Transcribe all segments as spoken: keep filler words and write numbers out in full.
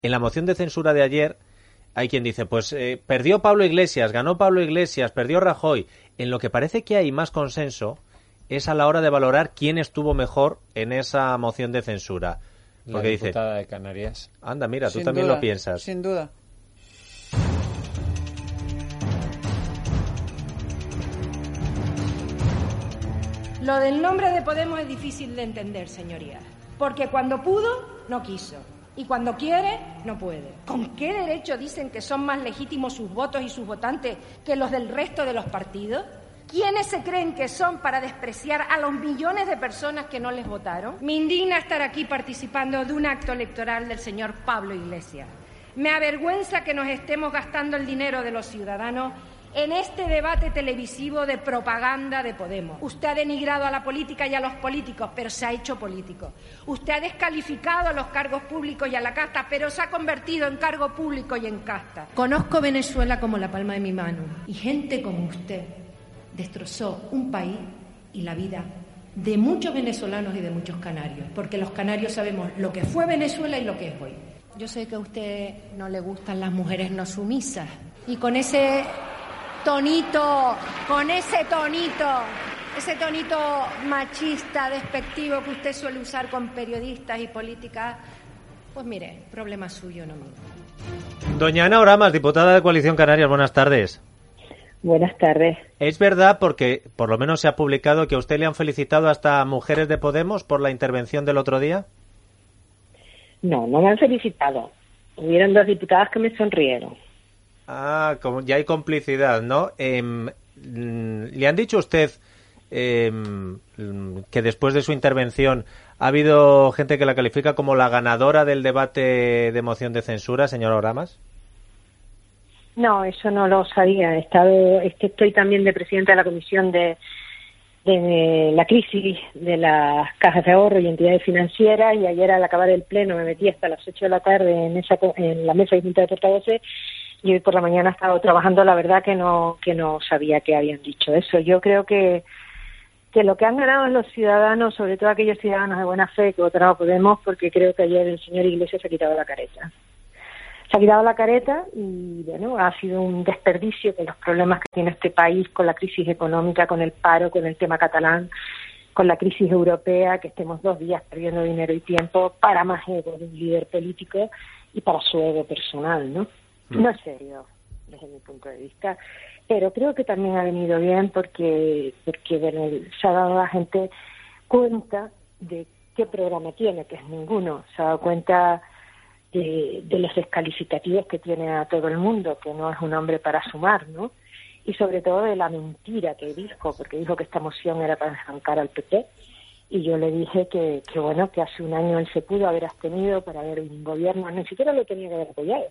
En la moción de censura de ayer hay quien dice, pues eh, perdió Pablo Iglesias, ganó Pablo Iglesias, perdió Rajoy. En lo que parece que hay más consenso es a la hora de valorar quién estuvo mejor en esa moción de censura. Porque la diputada dice, de Canarias. Anda, mira, tú Sin también duda, lo piensas. Sin duda. Lo del nombre de Podemos es difícil de entender, señorías, porque cuando pudo, no quiso, y cuando quiere, no puede. ¿Con qué derecho dicen que son más legítimos sus votos y sus votantes que los del resto de los partidos? ¿Quiénes se creen que son para despreciar a los millones de personas que no les votaron? Me indigna estar aquí participando de un acto electoral del señor Pablo Iglesias. Me avergüenza que nos estemos gastando el dinero de los ciudadanos en este debate televisivo de propaganda de Podemos. Usted ha denigrado a la política y a los políticos, pero se ha hecho político. Usted ha descalificado a los cargos públicos y a la casta, pero se ha convertido en cargo público y en casta. Conozco Venezuela como la palma de mi mano, y gente como usted destrozó un país y la vida de muchos venezolanos y de muchos canarios, porque los canarios sabemos lo que fue Venezuela y lo que es hoy. Yo sé que a usted no le gustan las mujeres no sumisas, y con ese tonito, con ese tonito, ese tonito machista, despectivo que usted suele usar con periodistas y políticas, pues mire, problema suyo, no mío. Doña Ana Oramas, diputada de Coalición Canarias, buenas tardes. Buenas tardes. ¿Es verdad, porque por lo menos se ha publicado, que a usted le han felicitado hasta mujeres de Podemos por la intervención del otro día? No, no me han felicitado. Hubieron dos diputadas que me sonrieron. Ah, como ya hay complicidad, ¿no? Eh, ¿Le han dicho a usted eh, que después de su intervención ha habido gente que la califica como la ganadora del debate de moción de censura, señora Oramas? No, eso no lo sabía. He estado, es que estoy también de presidenta de la Comisión de, de la crisis de las cajas de ahorro y entidades financieras, y ayer al acabar el pleno me metí hasta las ocho de la tarde en esa en la mesa de junta de portavoces, y hoy por la mañana he estado trabajando. La verdad que no que no sabía que habían dicho eso. Yo creo que que lo que han ganado es los ciudadanos, sobre todo aquellos ciudadanos de buena fe que votaron a Podemos, porque creo que ayer el señor Iglesias se ha quitado la careta. Se ha quitado la careta y, bueno, ha sido un desperdicio que los problemas que tiene este país con la crisis económica, con el paro, con el tema catalán, con la crisis europea, que estemos dos días perdiendo dinero y tiempo para más ego de un líder político y para su ego personal, ¿no? No es serio, desde mi punto de vista, pero creo que también ha venido bien porque, porque bueno, se ha dado a la gente cuenta de qué programa tiene, que es ninguno. Se ha dado cuenta de, de los descalificativos que tiene a todo el mundo, que no es un hombre para sumar, ¿no? Y sobre todo de la mentira que dijo, porque dijo que esta moción era para desbancar al P P, y yo le dije que, que bueno, que hace un año él se pudo haber abstenido para ver un gobierno, ni siquiera lo tenía que haber apoyado,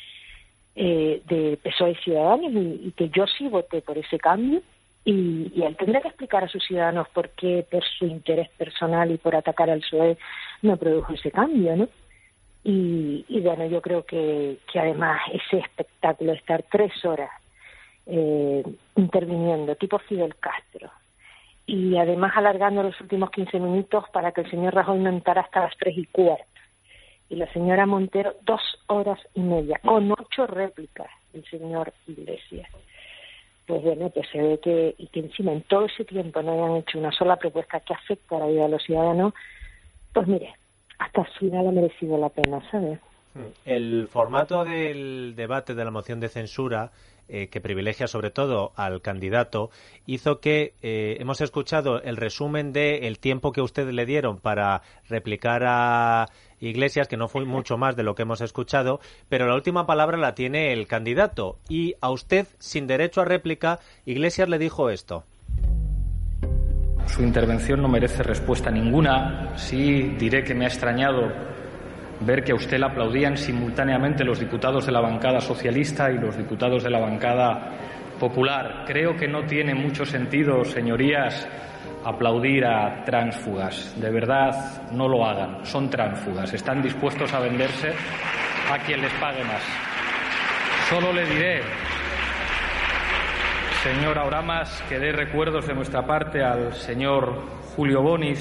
eh, de P S O E y Ciudadanos, y, y que yo sí voté por ese cambio, y, y él tendrá que explicar a sus ciudadanos por qué, por su interés personal y por atacar al P S O E, no produjo ese cambio, ¿no? Y, y bueno, yo creo que, que además ese espectáculo de estar tres horas eh, interviniendo, tipo Fidel Castro, y además alargando los últimos quince minutos para que el señor Rajoy no entrara hasta las tres y cuarto, y la señora Montero dos horas y media, con ocho réplicas del señor Iglesias. Pues bueno, pues se ve que, y que encima en todo ese tiempo no hayan hecho una sola propuesta que afecte a la vida de los ciudadanos, pues mire, hasta el final ha merecido la pena, ¿sabes? El formato del debate de la moción de censura, eh, que privilegia sobre todo al candidato, hizo que eh, hemos escuchado el resumen del tiempo que ustedes le dieron para replicar a Iglesias, que no fue mucho más de lo que hemos escuchado, pero la última palabra la tiene el candidato. Y a usted, sin derecho a réplica, Iglesias le dijo esto. Su intervención no merece respuesta ninguna. Sí diré que me ha extrañado ver que a usted le aplaudían simultáneamente los diputados de la bancada socialista y los diputados de la bancada popular. Creo que no tiene mucho sentido, señorías, aplaudir a tránsfugas. De verdad, no lo hagan. Son tránsfugas. Están dispuestos a venderse a quien les pague más. Solo le diré, señora Oramas, que dé recuerdos de nuestra parte al señor Julio Bonis,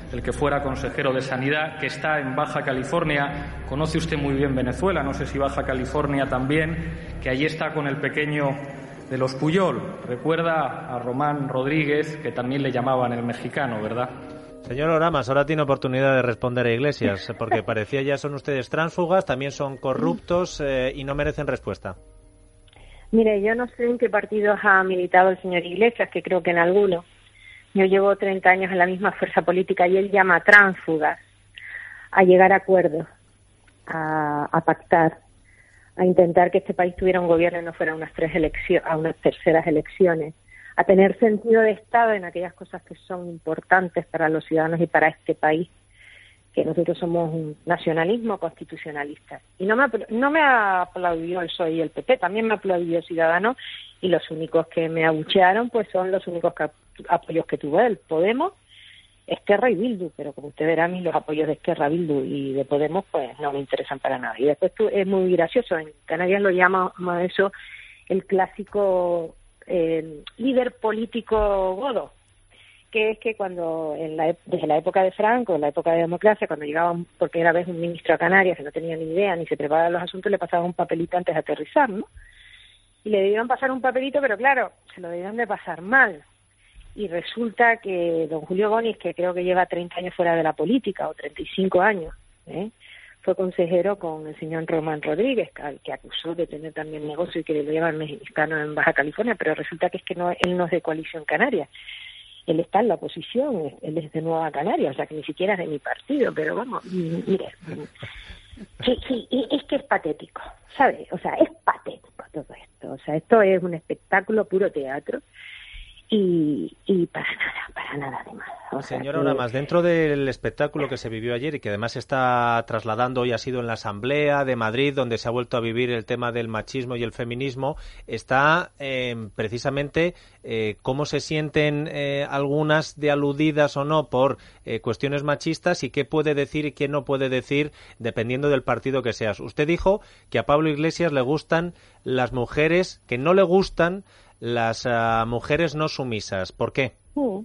el que fuera consejero de Sanidad, que está en Baja California. Conoce usted muy bien Venezuela, no sé si Baja California también, que allí está con el pequeño de los Puyol. Recuerda a Román Rodríguez, que también le llamaban el mexicano, ¿verdad? Señor Oramas, ahora tiene oportunidad de responder a Iglesias, porque parecía ya son ustedes tránsfugas, también son corruptos eh, y no merecen respuesta. Mire, yo no sé en qué partidos ha militado el señor Iglesias, que creo que en alguno. Yo llevo treinta años en la misma fuerza política y él llama tránsfugas a llegar a acuerdos, a, a pactar, a intentar que este país tuviera un gobierno y no fuera unas tres elecciones, a unas terceras elecciones, a tener sentido de Estado en aquellas cosas que son importantes para los ciudadanos y para este país, que nosotros somos un nacionalismo constitucionalista. Y no me, no me aplaudió el P S O E y el P P, también me aplaudió Ciudadanos, y los únicos que me abuchearon pues son los únicos que, apoyos que tuvo él, Podemos, Esquerra y Bildu, pero como usted verá, a mí los apoyos de Esquerra, Bildu y de Podemos pues no me interesan para nada. Y después tú, es muy gracioso, en Canarias lo llaman a eso el clásico eh, líder político godo, que es que cuando en la, desde la época de Franco, en la época de democracia, cuando llegaba por primera vez un ministro a Canarias que no tenía ni idea ni se preparaba los asuntos, le pasaba un papelito antes de aterrizar, ¿no? Y le debían pasar un papelito, pero claro, se lo debían de pasar mal. Y resulta que don Julio Gonis, que creo que lleva treinta años fuera de la política, o treinta y cinco años, ¿eh? fue consejero con el señor Román Rodríguez, al que acusó de tener también negocio y que lo llevan mexicano en Baja California, pero resulta que es que no, él no es de Coalición Canaria. Él está en la oposición, él es de Nueva Canaria, o sea que ni siquiera es de mi partido, pero vamos, mire, sí, sí, es que es patético, ¿sabe? O sea, es patético todo esto, o sea, esto es un espectáculo puro teatro y, y para nada, para nada de más. O Señora sea, que... Oramas, dentro del espectáculo que se vivió ayer y que además se está trasladando hoy, ha sido en la Asamblea de Madrid, donde se ha vuelto a vivir el tema del machismo y el feminismo, está eh, precisamente eh, cómo se sienten eh, algunas de aludidas o no por eh, cuestiones machistas y qué puede decir y qué no puede decir dependiendo del partido que seas. Usted dijo que a Pablo Iglesias le gustan las mujeres, que no le gustan las uh, mujeres no sumisas. ¿Por qué? Sí.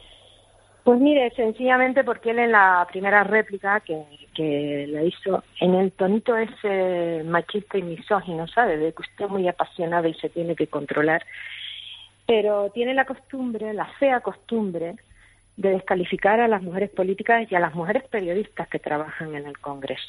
Pues mire, sencillamente porque él en la primera réplica que, que le hizo, en el tonito ese machista y misógino, ¿sabe? De que usted es muy apasionada y se tiene que controlar, pero tiene la costumbre, la fea costumbre, de descalificar a las mujeres políticas y a las mujeres periodistas que trabajan en el Congreso.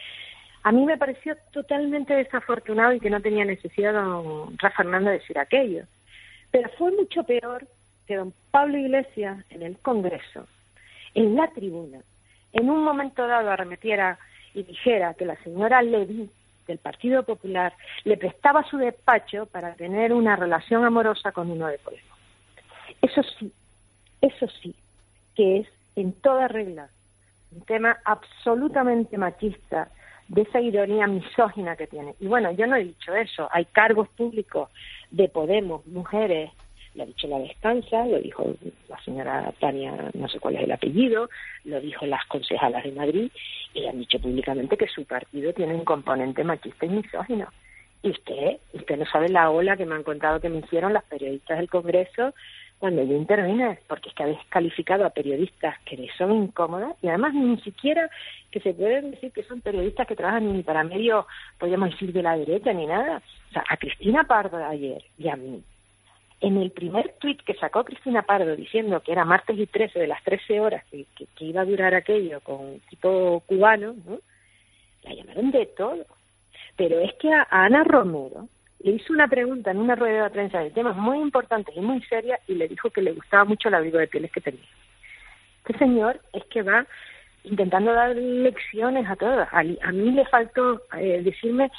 A mí me pareció totalmente desafortunado y que no tenía necesidad don Rafa Hernández de decir aquello. Pero fue mucho peor que don Pablo Iglesias en el Congreso, en la tribuna, en un momento dado arremetiera y dijera que la señora Levy, del Partido Popular, le prestaba su despacho para tener una relación amorosa con uno de Podemos. Eso sí, eso sí, que es en toda regla un tema absolutamente machista, de esa ironía misógina que tiene. Y bueno, yo no he dicho eso, hay cargos públicos de Podemos, mujeres, lo ha dicho la Descansa, lo dijo la señora Tania, no sé cuál es el apellido, lo dijo las concejalas de Madrid, y han dicho públicamente que su partido tiene un componente machista y misógino. Y usted, usted no sabe la ola que me han contado que me hicieron las periodistas del Congreso cuando yo intervine, porque es que habéis calificado a periodistas que les son incómodas y además ni siquiera que se pueden decir que son periodistas que trabajan ni para medio, podríamos decir, de la derecha ni nada. O sea, a Cristina Pardo ayer y a mí, en el primer tuit que sacó Cristina Pardo diciendo que era martes y trece de las trece horas que, que, que iba a durar aquello con tipo cubano, ¿no? La llamaron de todo. Pero es que a, a Ana Romero le hizo una pregunta en una rueda de prensa de temas muy importantes y muy serias y le dijo que le gustaba mucho el abrigo de pieles que tenía. Este señor es que va intentando dar lecciones a todas. A, a mí le faltó eh, decirme,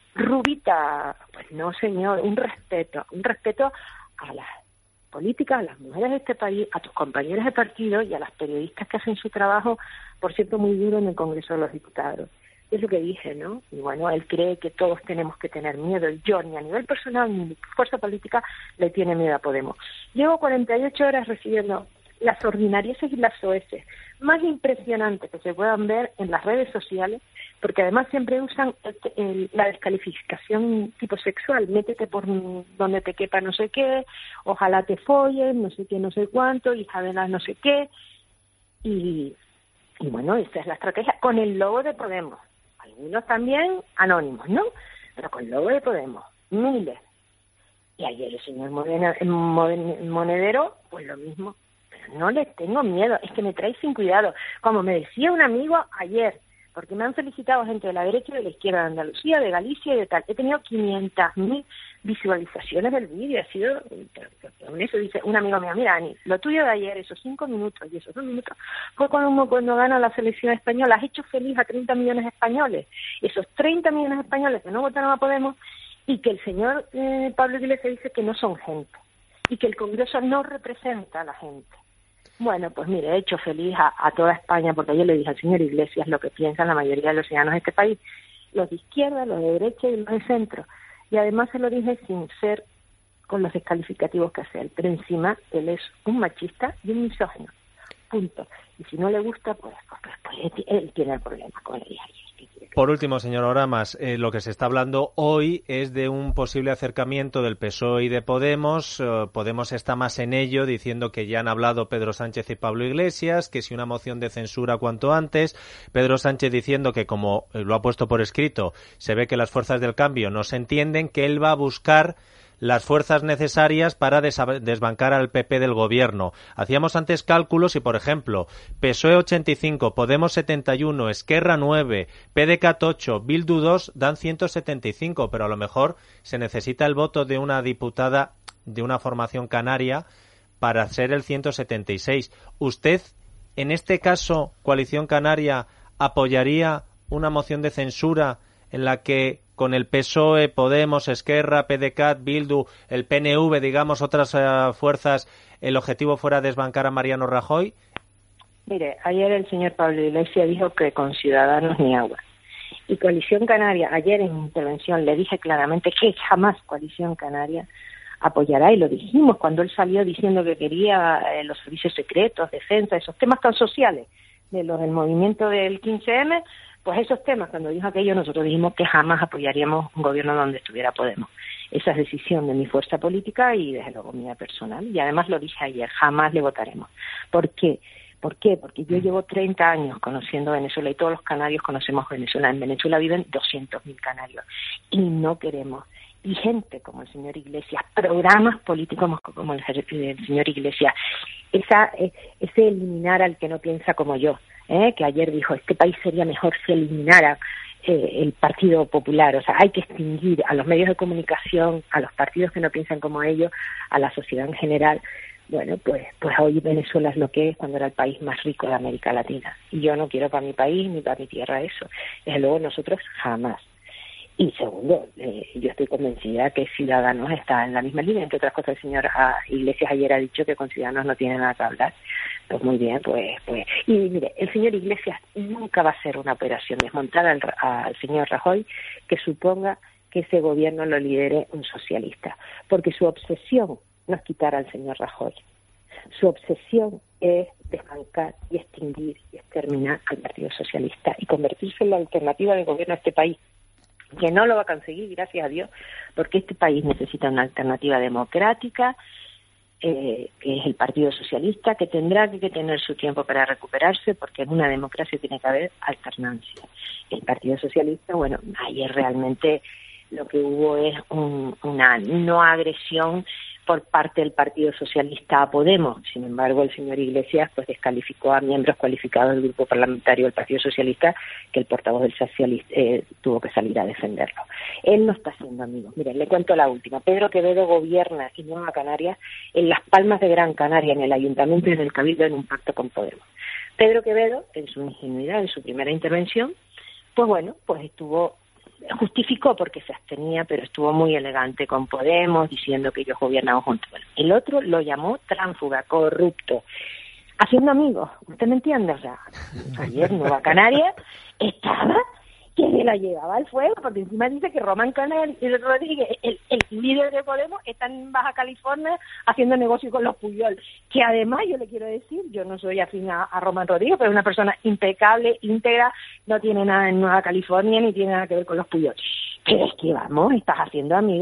Rubita, pues no señor, un respeto, un respeto a las políticas, a las mujeres de este país, a tus compañeros de partido y a las periodistas que hacen su trabajo, por cierto, muy duro en el Congreso de los Diputados. Es lo que dije, ¿no? Y bueno, él cree que todos tenemos que tener miedo. Yo, ni a nivel personal, ni mi fuerza política, le tiene miedo a Podemos. Llevo cuarenta y ocho horas recibiendo las ordinarieces y las soeces más impresionantes que se puedan ver en las redes sociales, porque además siempre usan el, el, la descalificación tipo sexual. Métete por donde te quepa no sé qué, ojalá te follen, no sé qué, no sé cuánto, hija de las no sé qué. Y Y bueno, esa es la estrategia, con el logo de Podemos. Algunos también anónimos, ¿no? Pero con el logo de Podemos, miles. Y ayer el señor Monedero, pues lo mismo. Pero no les tengo miedo, es que me trae sin cuidado. Como me decía un amigo ayer, porque me han felicitado gente de la derecha y de la izquierda, de Andalucía, de Galicia y de tal. He tenido quinientas mil visualizaciones del vídeo, ha sido, con eso dice un amigo mío, mira, Ani, lo tuyo de ayer, esos cinco minutos y esos dos minutos, fue cuando, cuando gana la selección española, has hecho feliz a treinta millones de españoles, esos treinta millones de españoles que no votaron a Podemos, y que el señor eh, Pablo Iglesias dice que no son gente, y que el Congreso no representa a la gente. Bueno, pues mire, he hecho feliz a, a toda España, porque yo le dije al señor Iglesias lo que piensan la mayoría de los ciudadanos de este país, los de izquierda, los de derecha y los de centro. Y además se lo dije sin ser con los descalificativos que hace él, pero encima él es un machista y un misógino, punto. Y si no le gusta, pues, pues, pues él tiene el problema con ella. Por último, señor Oramas, eh, lo que se está hablando hoy es de un posible acercamiento del P S O E y de Podemos. Eh, Podemos está más en ello, diciendo que ya han hablado Pedro Sánchez y Pablo Iglesias, que si una moción de censura cuanto antes. Pedro Sánchez diciendo que, como lo ha puesto por escrito, se ve que las fuerzas del cambio no se entienden, que él va a buscar las fuerzas necesarias para desbancar al P P del gobierno. Hacíamos antes cálculos y, por ejemplo, P S O E ochenta y cinco, Podemos setenta y uno, Esquerra nueve, P D C A T ocho, Bildu dos, dan ciento setenta y cinco, pero a lo mejor se necesita el voto de una diputada de una formación canaria para ser el ciento setenta y seis. ¿Usted, en este caso, Coalición Canaria, apoyaría una moción de censura en la que con el P S O E, Podemos, Esquerra, P D C A T, Bildu, el P N V, digamos, otras uh, fuerzas, el objetivo fuera desbancar a Mariano Rajoy? Mire, ayer el señor Pablo Iglesias dijo que con Ciudadanos ni agua. Y Coalición Canaria, ayer en mi intervención le dije claramente que jamás Coalición Canaria apoyará, y lo dijimos cuando él salió diciendo que quería eh, los servicios secretos, defensa, esos temas tan sociales de los del movimiento del quince eme, pues esos temas, cuando dijo aquello, nosotros dijimos que jamás apoyaríamos un gobierno donde estuviera Podemos. Esa es decisión de mi fuerza política y, desde luego, mía personal. Y además lo dije ayer, jamás le votaremos. ¿Por qué? ¿Por qué? Porque yo llevo treinta años conociendo Venezuela y todos los canarios conocemos Venezuela. En Venezuela viven doscientos mil canarios y no queremos. Y gente como el señor Iglesias, programas políticos como el, el señor Iglesias, esa, ese eliminar al que no piensa como yo, ¿eh? Que ayer dijo, este país sería mejor si eliminara eh, el Partido Popular. O sea, hay que extinguir a los medios de comunicación, a los partidos que no piensan como ellos, a la sociedad en general. Bueno, pues pues hoy Venezuela es lo que es cuando era el país más rico de América Latina. Y yo no quiero para mi país ni para mi tierra eso. Desde luego nosotros jamás. Y segundo, eh, yo estoy convencida que Ciudadanos está en la misma línea. Entre otras cosas, el señor ah, Iglesias ayer ha dicho que con Ciudadanos no tiene nada que hablar. Pues muy bien, pues pues y mire, el señor Iglesias nunca va a hacer una operación desmontada al, al señor Rajoy que suponga que ese gobierno lo lidere un socialista. Porque su obsesión no es quitar al señor Rajoy. Su obsesión es desbancar y extinguir y exterminar al Partido Socialista y convertirse en la alternativa de gobierno a este país, que no lo va a conseguir, gracias a Dios, porque este país necesita una alternativa democrática, eh, que es el Partido Socialista, que tendrá que tener su tiempo para recuperarse, porque en una democracia tiene que haber alternancia. El Partido Socialista, bueno, ayer realmente lo que hubo es un, una no agresión por parte del Partido Socialista a Podemos. Sin embargo, el señor Iglesias pues descalificó a miembros cualificados del grupo parlamentario del Partido Socialista, que el portavoz del socialista eh, tuvo que salir a defenderlo. Él no está haciendo amigos. Miren, le cuento la última. Pedro Quevedo gobierna y Nueva Canarias en Las Palmas de Gran Canaria, en el Ayuntamiento y en el Cabildo, en un pacto con Podemos. Pedro Quevedo, en su ingenuidad, en su primera intervención, pues bueno, pues estuvo... justificó porque se abstenía, pero estuvo muy elegante con Podemos, diciendo que ellos gobernaban juntos. Bueno, el otro lo llamó tránsfuga, corrupto, haciendo amigos. ¿Usted me entiende? O sea, ayer Nueva Canaria estaba que se la llevaba al fuego, porque encima dice que Román Canel y Rodríguez, el, el líder de Podemos, están en Baja California haciendo negocio con los Puyol, que además yo le quiero decir, yo no soy afín a, a Román Rodríguez, pero es una persona impecable, íntegra, no tiene nada en Nueva California ni tiene nada que ver con los Puyol. Pero es que vamos, estás haciendo amigos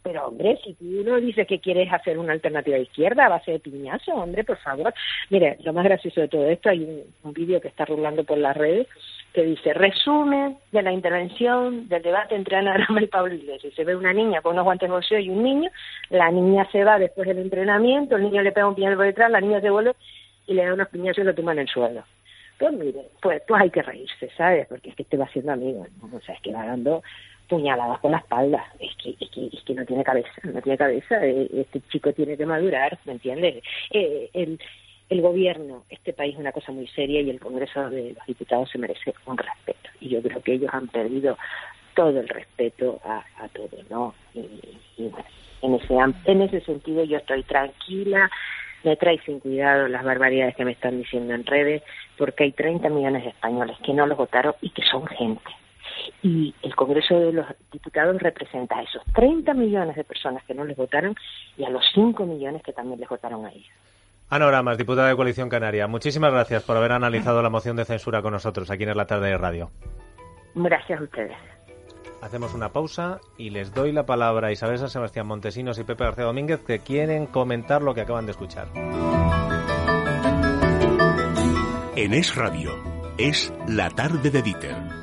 Pero, hombre, si tú no dices que quieres hacer una alternativa de izquierda a base de piñazo, hombre, por favor. Mire, lo más gracioso de todo esto, hay un, un vídeo que está rulando por las redes que dice, resumen de la intervención del debate entre Ana Grama y Pablo Iglesias. Se ve una niña con unos guantes de boxeo y un niño, la niña se va después del entrenamiento, el niño le pega un piñazo por detrás, la niña se vuelve y le da unos piñazos y lo tumba en el suelo. Pues mire, pues, pues hay que reírse, ¿sabes? Porque es que te va haciendo amigo, ¿no? O sea, es que va dando puñaladas con la espalda, es que, es que, es que no tiene cabeza, no tiene cabeza, este chico tiene que madurar, ¿me entiendes? Eh, el, el gobierno, este país es una cosa muy seria y el Congreso de los Diputados se merece un respeto, y yo creo que ellos han perdido todo el respeto a, a todo, ¿no? Y, y bueno, en ese, en ese sentido yo estoy tranquila, me trae sin cuidado las barbaridades que me están diciendo en redes, porque hay treinta millones de españoles que no los votaron y que son gente. Y el Congreso de los Diputados representa a esos treinta millones de personas que no les votaron y a los cinco millones que también les votaron a ellos. Ana Oramas, diputada de Coalición Canaria, muchísimas gracias por haber analizado la moción de censura con nosotros aquí en Es la Tarde de Radio. Gracias a ustedes. Hacemos una pausa y les doy la palabra a Isabel San Sebastián Montesinos y Pepe García Domínguez, que quieren comentar lo que acaban de escuchar. En Es Radio, es La Tarde de Dieter.